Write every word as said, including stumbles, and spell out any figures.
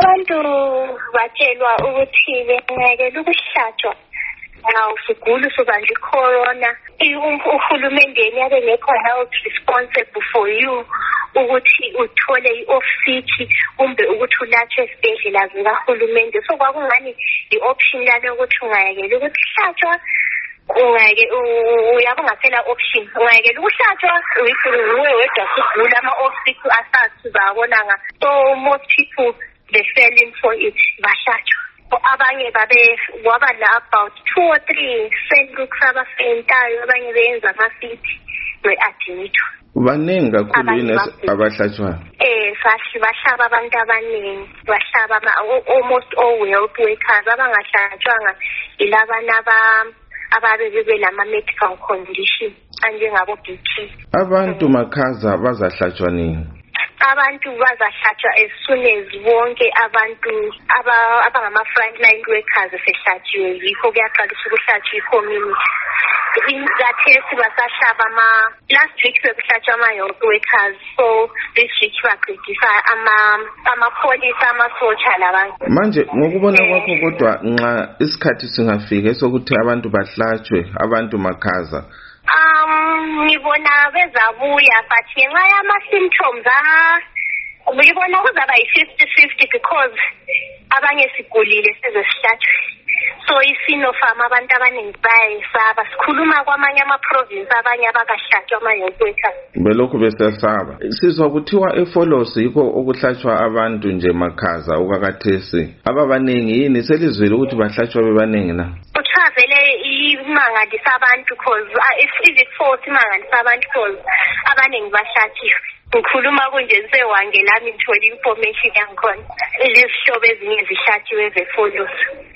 abantu batshelwa ukuthi bengayekela ukuhlatshwa Now, sigulu sobanjwe corona, uhulumende yabe ngekho health responsible for you ukuthi uthole i-off sick kumbe ukuthi ulatshwe esibhedlela zikahulumende. So kwakungani i-option lana ukuthi ungayekela ukuthi hlatshwa, ungayeke uyabe ungasela option, ungayekela ukuhlatshwa uyikhulume wedwa sigula ama-off sick asathi babonanga. So most people they fell in for it, bahlatshwa. Abanye babe waba la about two or three sendlooks abafentayo abanye beyenza amasithi we-admitwa. Baningi kakhulu yini abahlatshwayo? Eh, sashi bahlaba abantu abaningi, bahlaba almost all health workers abangahlatshwanga ilabana aba ababe bebe lama medical condition anjengabo B P. Abantu makhaza bazahlatshwa nini? Abantu bazahlatshwa as soon as wonke abantu abangama frontline workers sehlatshiwe yikho kuyaqalisa ukuhlatshwa i-community. Ingathesi basahlaba ama last week sekuhlatshwa ama-health workers, so this week baqedisa amapholisa amasotsha labantu. Manje ngokubona kwakho kodwa nxa isikhathi singafika sokuthi abantu bahlatshwe abantu makhaza Um, ngibona bezabuya but ngenxa yama-symptoms ah ngibona kuzaba yi-fifty fifty because abanye sigulile sezesihlatshwe. So isinofama abantu abaningi bayayisaba. Sikhuluma kwamanye ama-province abanye abakahlatshwa ama-health workers. Belokhu besesaba. Sizwa kuthiwa efolosi yikho okuhlatshwa abantu nje makhaza okakathesi. Ababaningi yini selizwile ukuthi bahlatshwa bebaningi na? Vele imangalisa abantu because if if force imangalisa abantu because abaningi bahlathiwe. Ngikhuluma kunje sewange lami ngithola information yangikhona. Lezihlobo ezinye zihlathiwe zefolosi.